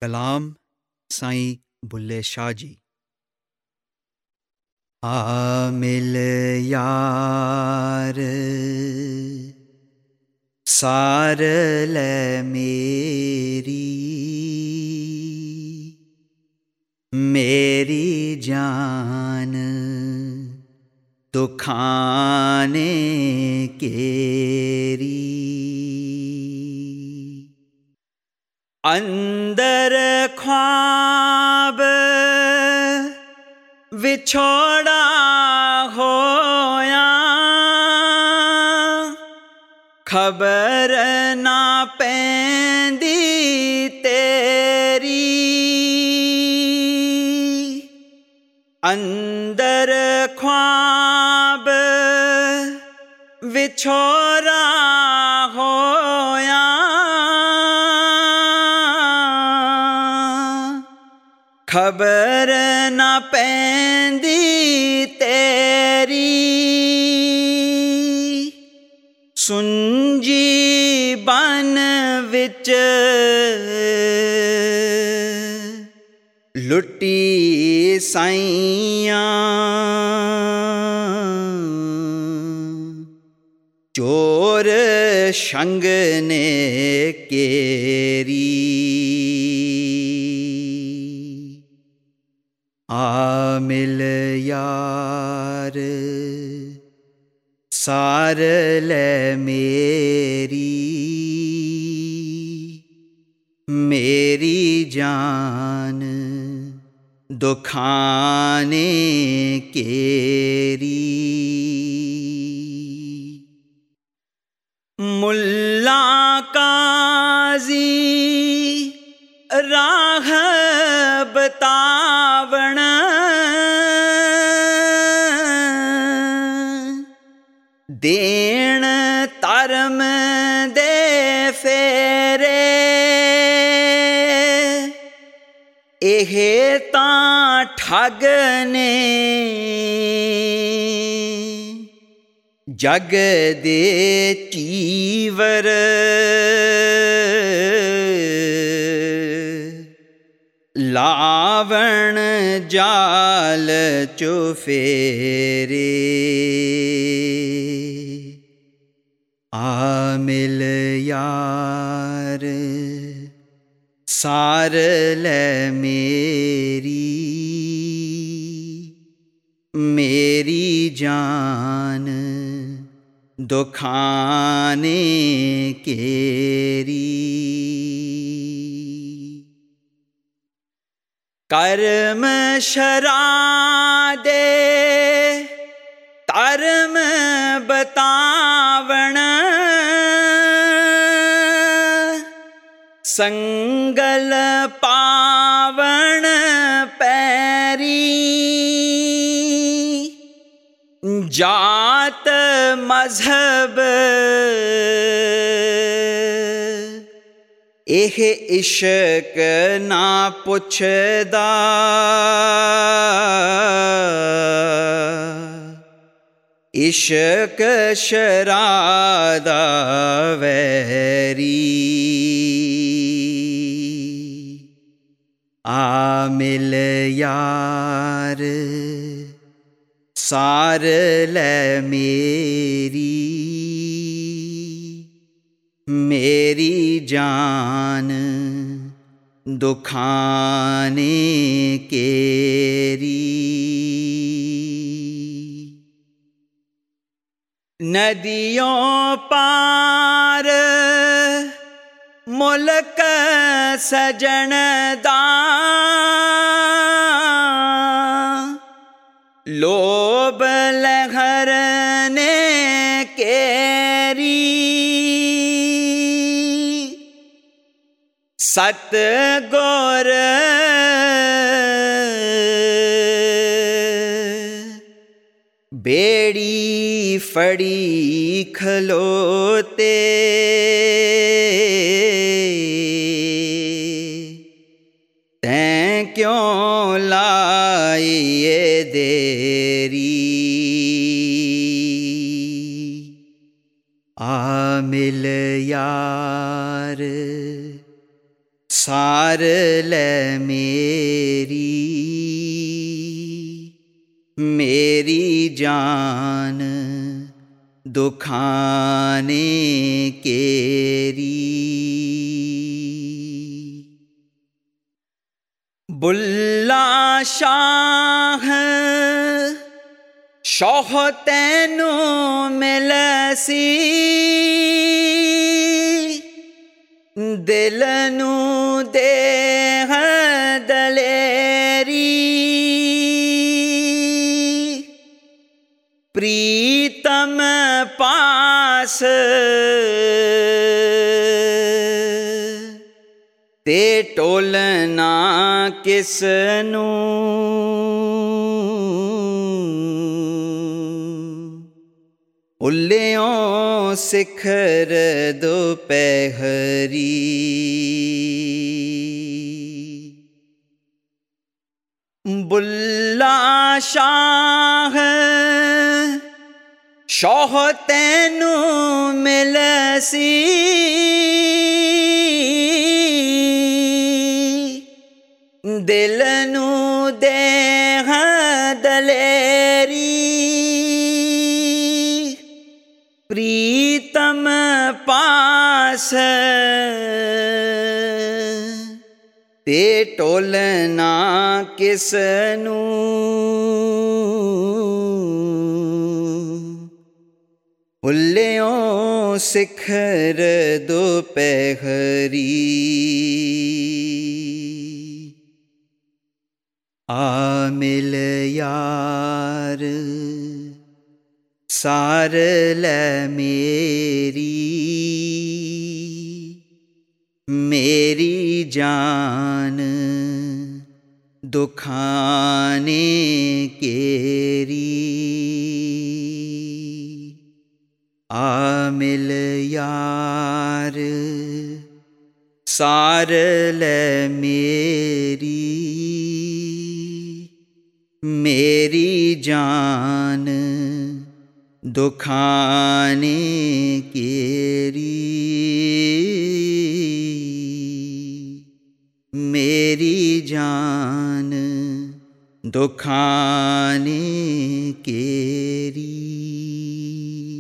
कलाम साईं बुल्ले शाह जी। आ मिल यार सार ले मेरी जान दुखाने केरी। अंदर ख्वाब विछोड़ा होया, खबर ना पैंदी तेरी। अंदर ख्वाब विछोड़ा होया, खबर ना पैंदी तेरी। सुंजी बन विच लुटी साइयां, चोर शंग ने केरी। आ मिल यार सार ले मेरी जान दुखाने केरी। मुल्ला काजी राह बतावण, देण तरम दे फेरे। एह तां ठग ने जग दे चीवर, लावण जाल चुफेरे। आ मिल यार सार ले मेरी जान दुखाने केरी। कर्म शरादे तरम बतावण, संगल पावण पैरी। जात मजहब एह इश्क ना पुछदा, इश्क शरादा वैरी। आ मिल यार सार ले मेरी जान दुखाने केरी। नदियों पार मुल्क सजन दा, लोभ लहर ने केरी। सतगुर बेड़ी फड़ी खलोते, तैं क्यों लाई ये देरी। आ मिल यार सार ले मेरी जान दुखाने केरी। बुल्ला शाह शौह तैनू मिलसी, दिल नू देह दलेरी। प्रीतम पास ते टोलना किसनू, उल्लियों सिखर दोपहरी। बुल्ला शाह शौह तैनू मिलसी, दिल नू देह दलेरी। प्रीतम पास ते टोलना किसनू, उल्लियों सिखर दोपहरी। आ मिल यार सार ले मेरी जान दुखाने केरी। आ मिल यार सार ले मेरी जान दुखाने केरी। मेरी जान दुखाने केरी।